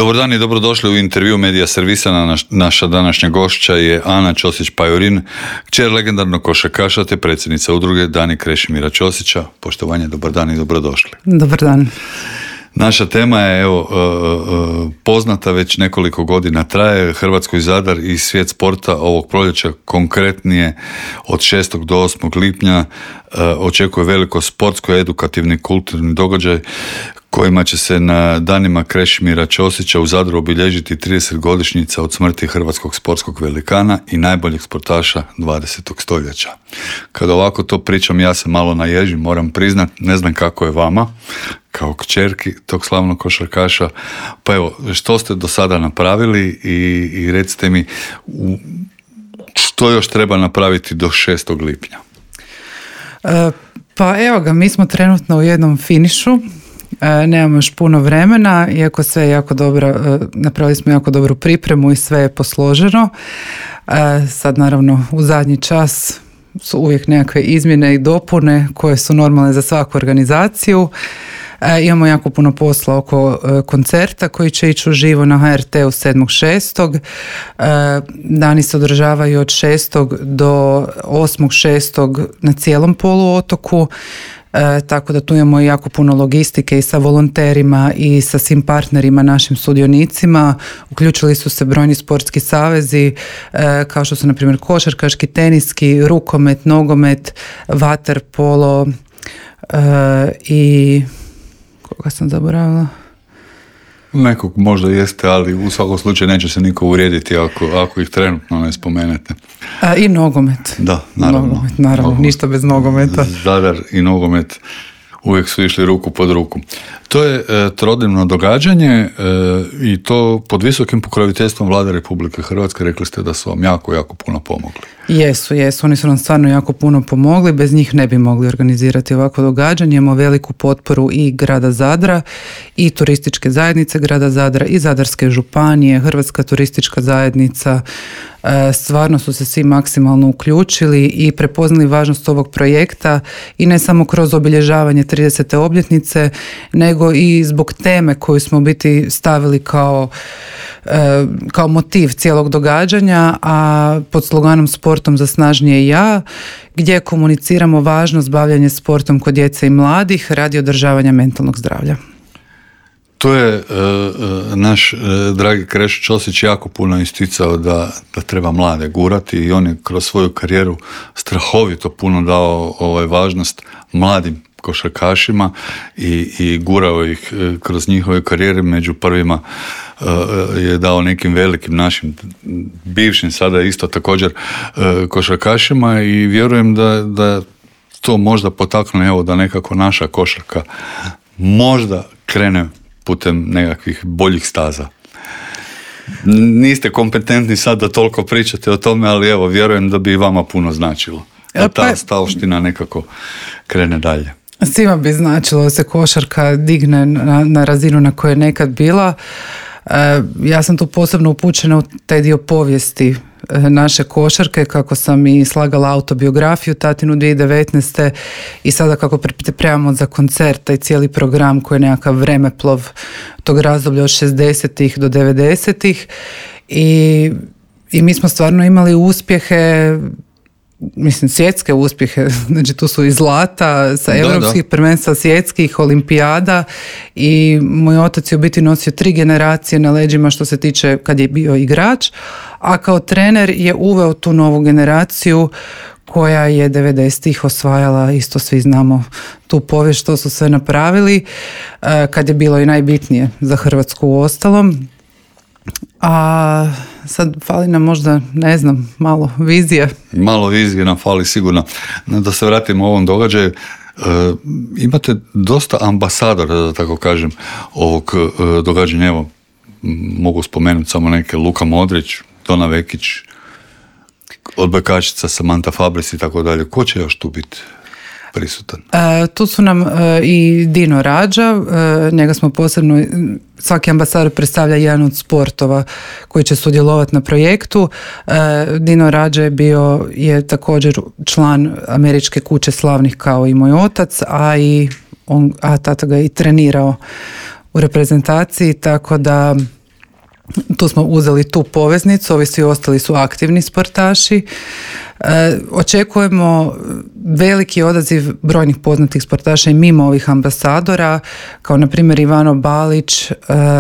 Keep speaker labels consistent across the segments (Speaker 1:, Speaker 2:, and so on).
Speaker 1: Dobar dan i dobrodošli u intervju Medija servisa. Naša današnja gošća je Ana Ćosić-Pajorin, kćer legendarnog košarkaša te predsjednica udruge Dani Krešimira Ćosića. Poštovanje, dobar dan i dobrodošli.
Speaker 2: Dobar dan.
Speaker 1: Naša tema je poznata već nekoliko godina, traje Hrvatskoj Zadar i svijet sporta ovog proljeća, konkretnije od 6. do 8. lipnja očekuje veliko sportsko, edukativni, kulturni događaj kojima će se na danima Krešimira Ćosića u Zadru obilježiti 30 godišnjica od smrti hrvatskog sportskog velikana i najboljeg sportaša 20. stoljeća. Kada ovako to pričam, ja se malo naježim, moram priznat, ne znam kako je vama, kao kćerki tog slavnog košarkaša. Pa evo, što ste do sada napravili i recite mi što još treba napraviti do 6. lipnja?
Speaker 2: Pa evo ga, mi smo trenutno u jednom finišu. Nemamo još puno vremena, iako sve je jako dobro, napravili smo jako dobru pripremu i sve je posloženo. Sad naravno u zadnji čas su uvijek nekakve izmjene i dopune koje su normalne za svaku organizaciju. Imamo jako puno posla oko koncerta koji će ići uživo na HRT-u 7.6. Dani se održavaju od 6. do 8.6. na cijelom poluotoku. Tako da tu imamo jako puno logistike i sa volonterima i sa svim partnerima, našim sudionicima. Uključili su se brojni sportski savezi kao što su na primjer košarkaški, teniski, rukomet, nogomet, vaterpolo i koga sam zaboravila?
Speaker 1: Nekog možda jeste, ali u svakom slučaju neće se niko uvrijediti ako ih trenutno ne spomenete.
Speaker 2: I nogomet.
Speaker 1: Da, naravno.
Speaker 2: Nogomet. Ništa bez nogometa.
Speaker 1: Zadar i nogomet uvijek su išli ruku pod ruku. To je trodnevno događanje i to pod visokim pokroviteljstvom Vlade Republike Hrvatske. Rekli ste da su vam jako puno pomogli. Jesu.
Speaker 2: Oni su nam stvarno jako puno pomogli. Bez njih ne bi mogli organizirati ovako događanje. Imamo veliku potporu i grada Zadra i turističke zajednice grada Zadra i Zadarske županije, Hrvatska turistička zajednica. Stvarno su se svi maksimalno uključili i prepoznali važnost ovog projekta i ne samo kroz obilježavanje 30. obljetnice, nego i zbog teme koju smo biti stavili kao motiv cijelog događanja, a pod sloganom Sportom za snažnije ja, gdje komuniciramo važnost bavljanja sportom kod djece i mladih radi održavanja mentalnog zdravlja.
Speaker 1: To je naš dragi Krešo Ćosić jako puno isticao da treba mlade gurati i on je kroz svoju karijeru strahovito puno dao važnost mladim košarkašima i gurao ih kroz njihove karijere. Među prvima je dao nekim velikim našim bivšim, sada isto također košarkašima i vjerujem da to možda potakne da nekako naša košarka možda krene putem nekakvih boljih staza. Niste kompetentni sad da toliko pričate o tome, ali vjerujem da bi i vama puno značilo. Da ta stavština nekako krene dalje.
Speaker 2: Svima bi značilo da se košarka digne na razinu na kojoj je nekad bila. Ja sam tu posebno upućena u taj dio povijesti naše košarke, kako sam i slagala autobiografiju tatinu 2019. i sada kako pripremamo za koncert taj cijeli program koji je nekakav vremeplov tog razdoblja od 60-ih do 90-ih i mi smo stvarno imali uspjehe, svjetske uspjehe, znači tu su i zlata sa europskih prvenstva, svjetskih, olimpijada i moj otac je u biti nosio 3 generacije na leđima što se tiče kad je bio igrač, a kao trener je uveo tu novu generaciju koja je 90-ih osvajala, isto svi znamo tu povijest što su sve napravili, kad je bilo i najbitnije za Hrvatsku u ostalom. A sad fali nam možda, ne znam, malo vizije. Malo
Speaker 1: vizije nam fali sigurno. Da se vratimo ovom događaju, imate dosta ambasadora, da tako kažem, ovog događanja. Evo, mogu spomenuti samo neke: Luka Modrić, Dona Vekić, odbojkačica Samantha Fabris i tako dalje. Ko će još tu biti prisutan?
Speaker 2: Tu su nam i Dino Radža, njega smo posebno, svaki ambasador predstavlja jedan od sportova koji će sudjelovati na projektu. Dino Radža je također član Američke kuće slavnih kao i moj otac, a tata ga je i trenirao u reprezentaciji, tako da Tu smo uzeli tu poveznicu, ovi svi ostali su aktivni sportaši. Očekujemo veliki odaziv brojnih poznatih sportaša i mimo ovih ambasadora, kao na primjer Ivano Balić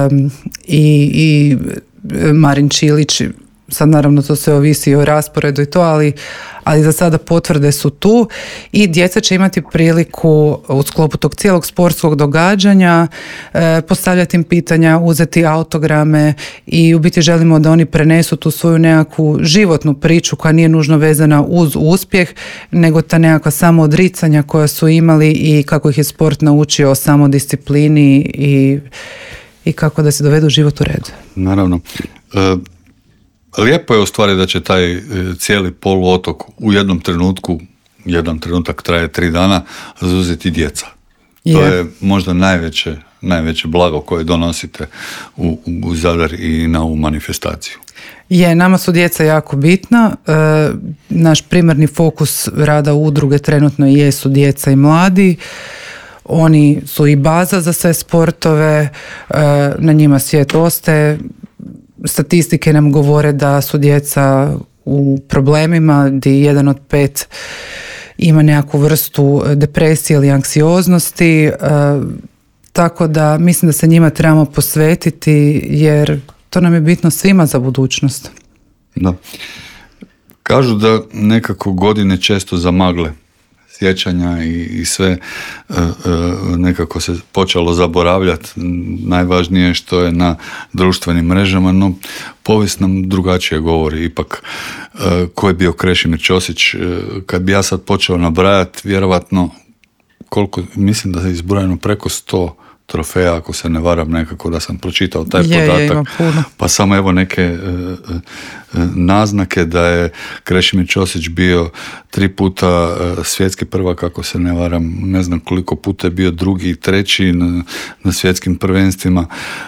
Speaker 2: i Marin Čilić. Sad naravno to sve ovisi o rasporedu i to, ali za sada potvrde su tu i djeca će imati priliku u sklopu tog cijelog sportskog događanja postavljati im pitanja, uzeti autograme i u biti želimo da oni prenesu tu svoju nekakvu životnu priču koja nije nužno vezana uz uspjeh, nego ta nekakva samoodricanja koja su imali i kako ih je sport naučio o samodisciplini i kako da se dovedu život u red.
Speaker 1: Naravno. Lijepo je u stvari da će taj cijeli poluotok u jedan trenutak traje 3 dana, zauzeti djeca. To je možda najveće blago koje donosite u Zadar i na ovu manifestaciju.
Speaker 2: Nama su djeca jako bitna. Naš primarni fokus rada udruge trenutno jesu djeca i mladi. Oni su i baza za sve sportove, na njima svijet ostaje. Statistike nam govore da su djeca u problemima, gdje 1 od 5 ima nekakvu vrstu depresije ili anksioznosti, tako da mislim da se njima trebamo posvetiti jer to nam je bitno svima za budućnost.
Speaker 1: Da. Kažu da nekako godine često zamagle sjećanja i sve nekako se počelo zaboravljati. Najvažnije što je na društvenim mrežama, no povijest nam drugačije govori. Ipak, ko je bio Krešimir Ćosić, kad bi ja sad počeo nabrajati, vjerovatno mislim da je izbrojeno preko 100 trofeja, ako se ne varam, nekako da sam pročitao taj podatak, pa samo evo neke naznake da je Krešimir Ćosić bio 3 puta svjetski prvak, ako se ne varam, ne znam koliko puta je bio 2. i 3. na svjetskim prvenstvima,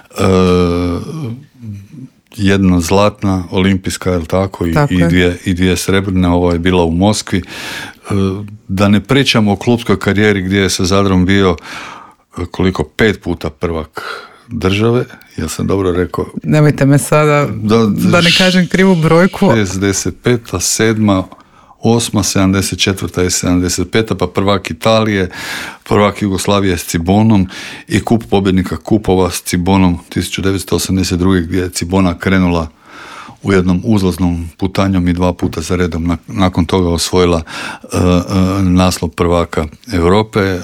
Speaker 1: 1 zlatna olimpijska, je li tako, i 2 srebrne, ovo je bila u Moskvi. Da ne pričamo o klubskoj karijeri gdje je sa Zadrom bio 5 puta prvak države, ja sam dobro rekao.
Speaker 2: Nemojte me sada, da ne kažem krivu brojku.
Speaker 1: 65, 7, 8, 74 i 75, pa prvak Italije, prvak Jugoslavije s Cibonom i kup pobjednika kupova s Cibonom 1982. gdje je Cibona krenula u jednom uzlaznom putanjom i 2 puta za redom nakon toga osvojila naslov prvaka Europe.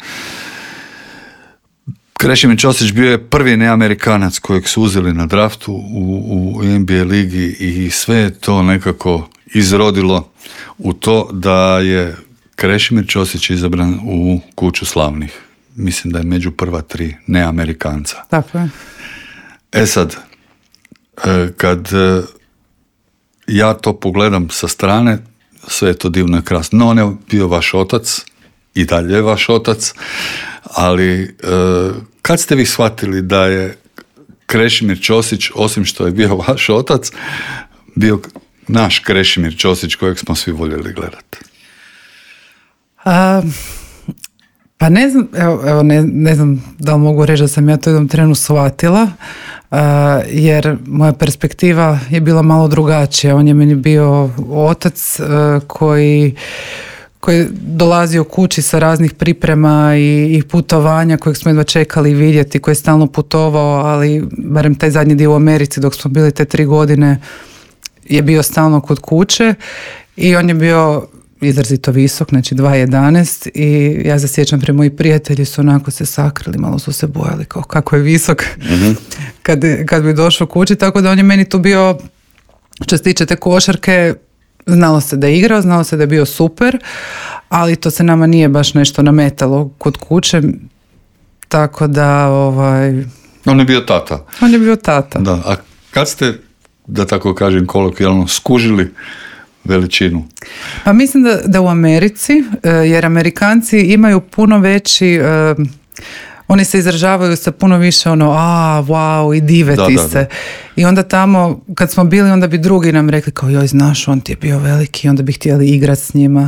Speaker 1: Krešimir Ćosić bio je prvi neamerikanac kojeg su uzeli na draftu u NBA ligi i sve je to nekako izrodilo u to da je Krešimir Ćosić izabran u kuću slavnih. Mislim da je među prva 3 neamerikanca.
Speaker 2: Tako je.
Speaker 1: Sad, kad ja to pogledam sa strane, sve je to divno i krasno. No, on je bio vaš otac, i dalje je vaš otac, ali kad ste vi shvatili da je Krešimir Ćosić, osim što je bio vaš otac, bio naš Krešimir Ćosić kojeg smo svi voljeli gledati?
Speaker 2: Pa ne znam, ne znam da li mogu reći da sam ja to jednom trenu shvatila, jer moja perspektiva je bila malo drugačija. On je meni bio otac koji je dolazio kući sa raznih priprema i putovanja kojeg smo jedva čekali vidjeti, koji je stalno putovao, ali barem taj zadnji dio u Americi dok smo bili te 3 godine je bio stalno kod kuće i on je bio izrazito visok, znači 2,11 i ja se sjećam, prema moji prijatelji su onako se sakrili, malo su se bojali kao kako je visok kad bi došao kući, tako da on je meni tu bio, što se tiče te košarke, znalo se da je igrao, znalo se da je bio super, ali to se nama nije baš nešto nametalo kod kuće, tako da
Speaker 1: On je bio tata.
Speaker 2: On je bio tata.
Speaker 1: Da, a kad ste, da tako kažem kolokvijalno, skužili veličinu?
Speaker 2: Pa mislim da u Americi, jer Amerikanci imaju puno veći Oni se izražavaju sa puno više wow, i diveti se. I onda tamo, kad smo bili, onda bi drugi nam rekli kao, joj, znaš, on ti je bio veliki, onda bi htjeli igrati s njima,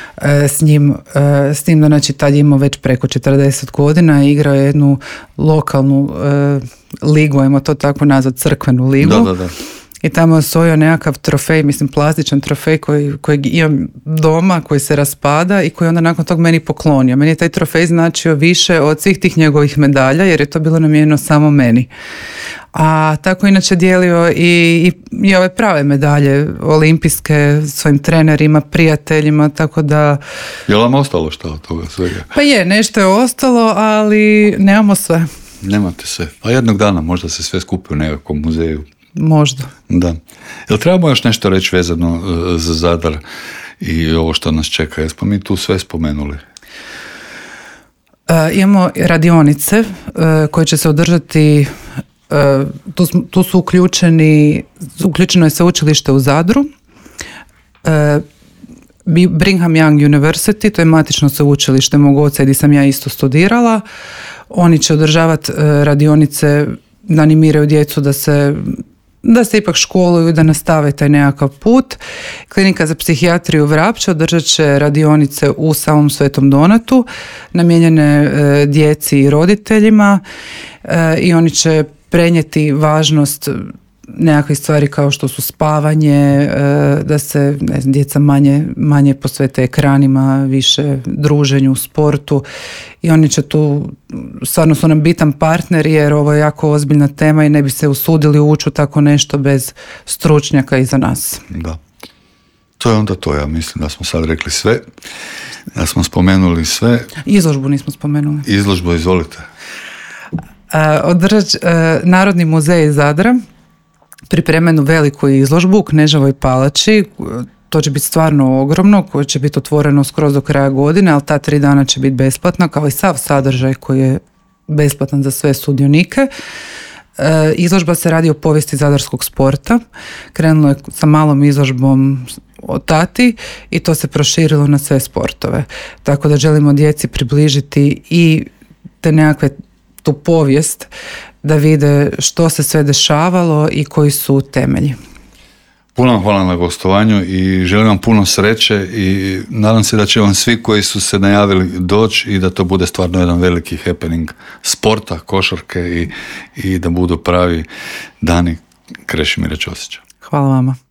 Speaker 2: s tim da, znači, tad je imao već preko 40 godina i igrao je jednu lokalnu ligu, ajmo to tako nazvat, crkvenu ligu.
Speaker 1: Da.
Speaker 2: I tamo je osvojio nekakav trofej, mislim plastičan trofej kojeg imam doma, koji se raspada i koji onda nakon tog meni poklonio. Meni je taj trofej značio više od svih tih njegovih medalja, jer je to bilo namijenjeno samo meni. A tako inače dijelio i ove prave medalje olimpijske svojim trenerima, prijateljima, tako da...
Speaker 1: Je li vam ostalo što od toga svega?
Speaker 2: Pa je, nešto je ostalo, ali nemamo sve.
Speaker 1: Nemate sve. A jednog dana možda se sve skupi u nekakvom muzeju.
Speaker 2: Možda.
Speaker 1: Da. Jel trebamo još nešto reći vezano za Zadar i ovo što nas čeka? Jesmo mi tu sve spomenuli?
Speaker 2: Imamo radionice koje će se održati, tu su uključeno je sveučilište u Zadru, Brigham Young University, to je matično sveučilište mog oca gdje sam ja isto studirala. Oni će održavati radionice da animiraju djecu da se ipak školuju, da nastave taj nekakav put. Klinika za psihijatriju Vrapče održat će radionice u samom Svetom Donatu, namijenjene djeci i roditeljima, i oni će prenijeti važnost nekakvih stvari kao što su spavanje, da se djeca manje posvete ekranima, više druženju, sportu, i oni će tu, stvarno su nam bitan partner jer ovo je jako ozbiljna tema i ne bi se usudili ući u tako nešto bez stručnjaka iza nas.
Speaker 1: Da. To je onda to, ja mislim da smo sad rekli sve, da smo spomenuli sve.
Speaker 2: Izložbu nismo spomenuli.
Speaker 1: Izložbu, izvolite.
Speaker 2: Narodni muzej Zadra pripremenu veliku izložbu u Kneževoj palači. To će biti stvarno ogromno, koje će biti otvoreno skroz do kraja godine, ali ta 3 dana će biti besplatna, kao i sav sadržaj koji je besplatan za sve sudionike. Izložba se radi o povijesti zadarskog sporta. Krenulo je sa malom izložbom o tati i to se proširilo na sve sportove. Tako da želimo djeci približiti i te nekakve tu povijest, da vide što se sve dešavalo i koji su temelji.
Speaker 1: Puno vam hvala na gostovanju i želim vam puno sreće i nadam se da će vam svi koji su se najavili doći i da to bude stvarno jedan veliki happening sporta, košarke i da budu pravi dani Krešimira Ćosića.
Speaker 2: Hvala vama.